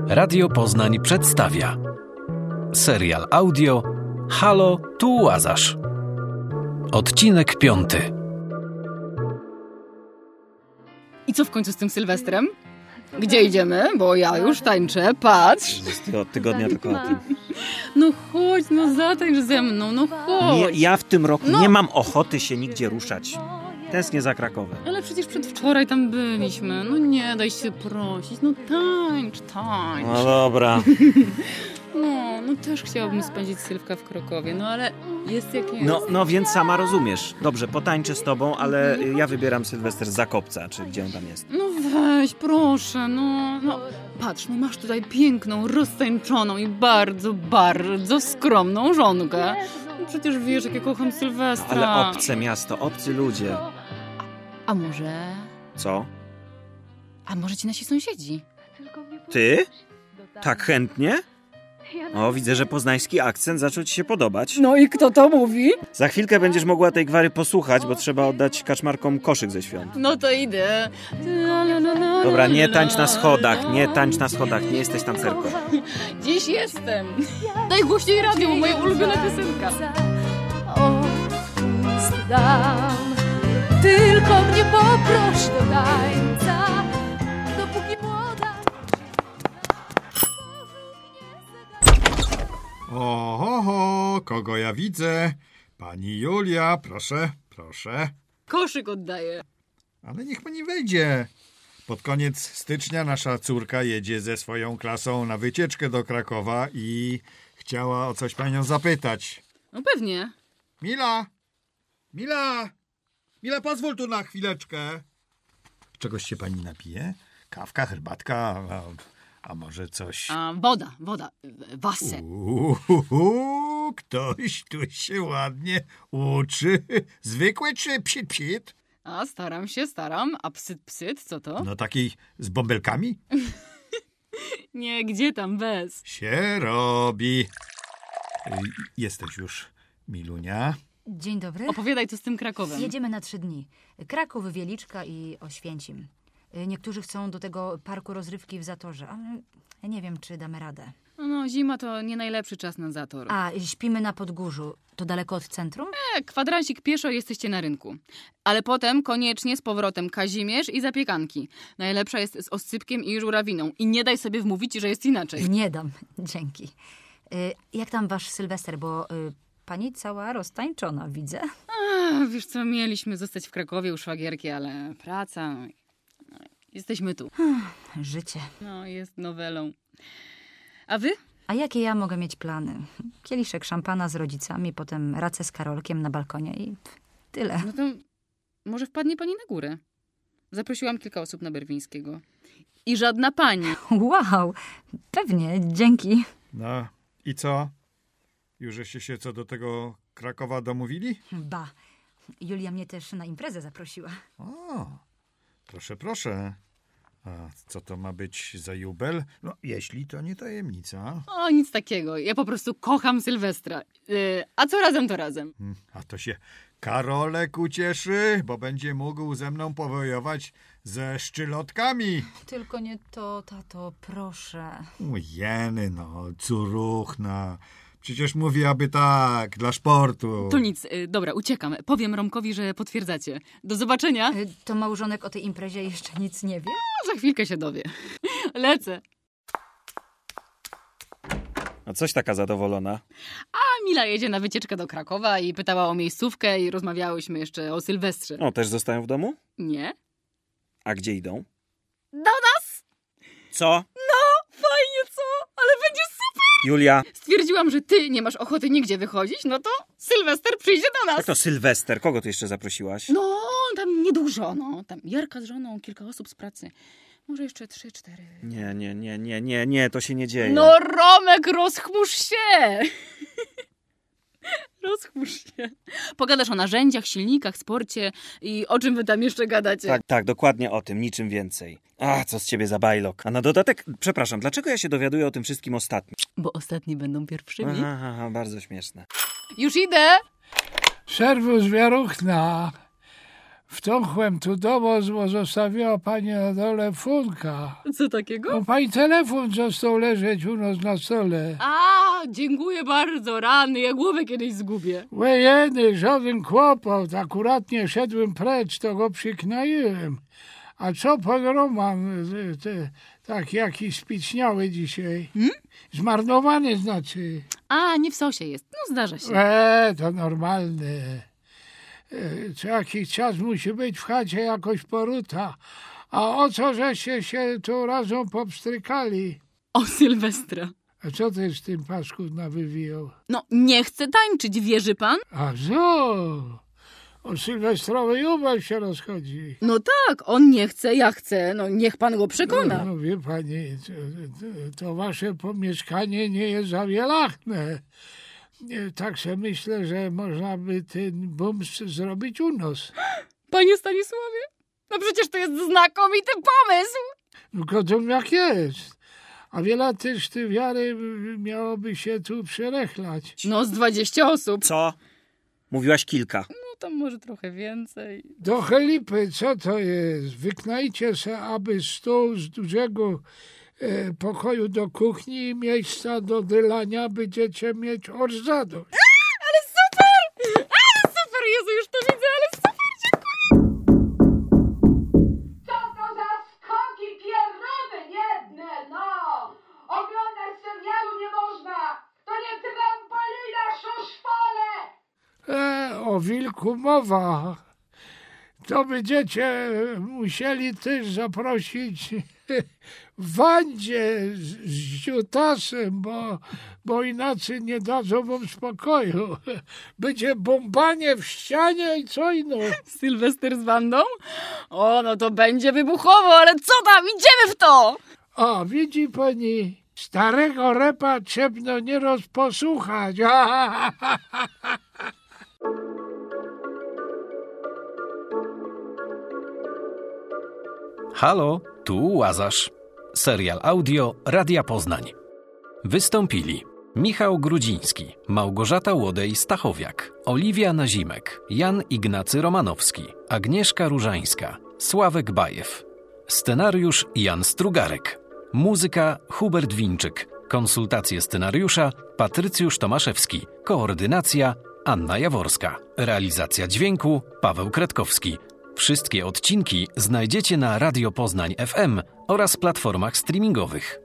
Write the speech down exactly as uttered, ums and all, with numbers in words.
Radio Poznań przedstawia serial audio Halo, tu Łazarz. Odcinek piąty. I co w końcu z tym Sylwestrem? Gdzie idziemy? Bo ja już tańczę, patrz. Od tygodnia tylko o tym. No chodź, no zatańcz ze mną, no chodź. Nie, ja w tym roku No. nie mam ochoty się nigdzie ruszać. Tęsknię za Krakowem. Ale przecież przedwczoraj tam byliśmy. No nie daj się prosić. No tańcz, tańcz. No dobra. No, no też chciałabym spędzić Sylwka w Krakowie, no ale jest jak jest. No, no więc sama rozumiesz. Dobrze, potańczę z tobą, ale ja wybieram Sylwester z Zakopca, czy gdzie on tam jest. No weź, proszę, no, no. Patrz, no masz tutaj piękną, roztańczoną i bardzo, bardzo skromną żonkę. No przecież wiesz, jak ja kocham Sylwestra. Ale obce miasto, obcy ludzie. A może... Co? A może ci nasi sąsiedzi? Ty? Tak chętnie? O, widzę, że poznański akcent zaczął ci się podobać. No i kto to mówi? Za chwilkę będziesz mogła tej gwary posłuchać, bo trzeba oddać kaczmarkom koszyk ze świąt. No to idę. Dobra, nie tańcz na schodach, nie tańcz na schodach, nie jesteś tancerką. Dziś jestem. Daj głośniej radio, bo moja ulubiona piosenka. Odpust dam, tylko mnie poproś do tańca, dopóki młoda. Oho, kogo ja widzę? Pani Julia, proszę, proszę. Koszyk oddaję. Ale niech pani wejdzie. Pod koniec stycznia nasza córka jedzie ze swoją klasą na wycieczkę do Krakowa i chciała o coś panią zapytać. No pewnie. Mila! Mila! Mila, pozwól tu na chwileczkę. Czegoś się pani napije? Kawka, herbatka, a, a może coś... A woda, woda, wasę. Uuu, ktoś tu się ładnie uczy. Zwykły czy psit psit? A staram się, staram. A psyt, psyt, co to? No takiej z bąbelkami? Nie, gdzie tam, bez. Się robi. Y, Jesteś już, Milunia. Dzień dobry. Opowiadaj, co z tym Krakowem. Jedziemy na trzy dni. Kraków, Wieliczka i Oświęcim. Niektórzy chcą do tego parku rozrywki w Zatorze, ale nie wiem, czy damy radę. No, no, zima to nie najlepszy czas na Zator. A, śpimy na Podgórzu. To daleko od centrum? E, kwadransik pieszo jesteście na rynku. Ale potem koniecznie z powrotem Kazimierz i zapiekanki. Najlepsza jest z oscypkiem i żurawiną. I nie daj sobie wmówić, że jest inaczej. Nie dam, dzięki. Y, jak tam wasz Sylwester, bo y, pani cała roztańczona, widzę. A, wiesz co, mieliśmy zostać w Krakowie u szwagierki, ale praca... No, no, jesteśmy tu. Życie. No, jest nowelą. A wy? A jakie ja mogę mieć plany? Kieliszek szampana z rodzicami, potem racę z Karolkiem na balkonie i tyle. No to może wpadnie pani na górę. Zaprosiłam kilka osób na Berwińskiego. I żadna pani. Wow, pewnie, dzięki. No i co? Już żeście się co do tego Krakowa domówili? Ba, Julia mnie też na imprezę zaprosiła. O, proszę, proszę. A co to ma być za jubel? No, jeśli to nie tajemnica. O, nic takiego. Ja po prostu kocham Sylwestra. Yy, a co razem, to razem. Hmm, A to się Karolek ucieszy, bo będzie mógł ze mną powojować ze szczylotkami. Tylko nie to, tato, proszę. Ujeny, no, curuchna. Przecież mówi, aby tak, dla sportu. To nic. Yy, dobra, uciekam. Powiem Romkowi, że potwierdzacie. Do zobaczenia. Y, To małżonek o tej imprezie jeszcze nic nie wie? A za chwilkę się dowie. Lecę. A coś taka zadowolona? A Mila jedzie na wycieczkę do Krakowa i pytała o miejscówkę i rozmawiałyśmy jeszcze o Sylwestrze. O, też zostają w domu? Nie? A gdzie idą? Do nas! Co? No, fajnie, co? Ale będzie super! Julia, Stwierdziłam, że ty nie masz ochoty nigdzie wychodzić, no to Sylwester przyjdzie do nas. jak to Sylwester? Kogo ty jeszcze zaprosiłaś? No, tam niedużo, no. Tam Jarka z żoną, kilka osób z pracy. Może jeszcze trzy, cztery. Nie, nie, nie, nie, nie, nie, to się nie dzieje. No, Romek, rozchmurz się! Rozchmurz się. Pogadasz o narzędziach, silnikach, sporcie i o czym wy tam jeszcze gadacie. Tak, tak, dokładnie o tym, niczym więcej. A, co z ciebie za bajlok. A na dodatek, przepraszam, dlaczego ja się dowiaduję o tym wszystkim ostatnio? Bo ostatni będą pierwszymi. Aha, aha, bardzo śmieszne. Już idę! Serwus, Wieruchna. Wtąchłem tu do wozu, bo zostawiła pani na dole funka. Co takiego? No, pani telefon został leżeć u nas na stole. A, dziękuję bardzo, rany, ja głowę kiedyś zgubię. Łejeny, żaden kłopot. Akuratnie szedłem precz, to go przyknaiłem. A co pan Roman, te, tak jakiś spiczniały dzisiaj? Hmm? Zmarnowany znaczy. A, nie w sosie jest, no zdarza się. E, to normalne. E, co jakiś czas musi być w chacie jakoś poruta. A o co żeście się tu razem popstrykali? O Sylwestra. A co też tym paskudna wywijał? No, nie chcę tańczyć, wierzy pan? A co? O sylwestrowej jubel się rozchodzi. No tak, on nie chce, ja chcę, no niech pan go przekona. No, no wie pani, to, to, to wasze pomieszkanie nie jest za wielachne. Nie, tak sobie myślę, że można by ten bums zrobić u nas. Panie Stanisławie, no przecież to jest znakomity pomysł. No gotow jak jest. A wiele też ty wiary miałoby się tu przerechlać. No z dwadzieścia osób. Co? Mówiłaś kilka. No tam może trochę więcej. Do chelipy, co to jest? Wyknajcie se, aby stół z dużego e, pokoju do kuchni i miejsca do dylania będziecie mieć orzadość. Ale super! Ale super! Jezu, już to widzę, ale super, dziękuję! Co to za skoki pierdoły jedne, no! Oglądać serialu nie można! To nie trampolina, szuszpole! E, o wilku mowa. To będziecie musieli też zaprosić Wandzie z, z Ziutasem, bo, bo inaczej nie dadzą wam spokoju. Będzie bombanie w ścianie i co inno. Sylwester z Wandą? O, no to będzie wybuchowo, ale co tam, idziemy w to! O, widzi pani, starego repa trzeba nie rozposłuchać. Halo, tu Łazarz. Serial audio Radia Poznań. Wystąpili Michał Grudziński, Małgorzata Łodej-Stachowiak, Oliwia Nazimek, Jan Ignacy Romanowski, Agnieszka Różańska, Sławek Bajew. Scenariusz Jan Strugarek. Muzyka Hubert Winczyk. Konsultacje scenariusza Patrycjusz Tomaszewski. Koordynacja Anna Jaworska. Realizacja dźwięku Paweł Kretkowski. Wszystkie odcinki znajdziecie na Radio Poznań F M oraz platformach streamingowych.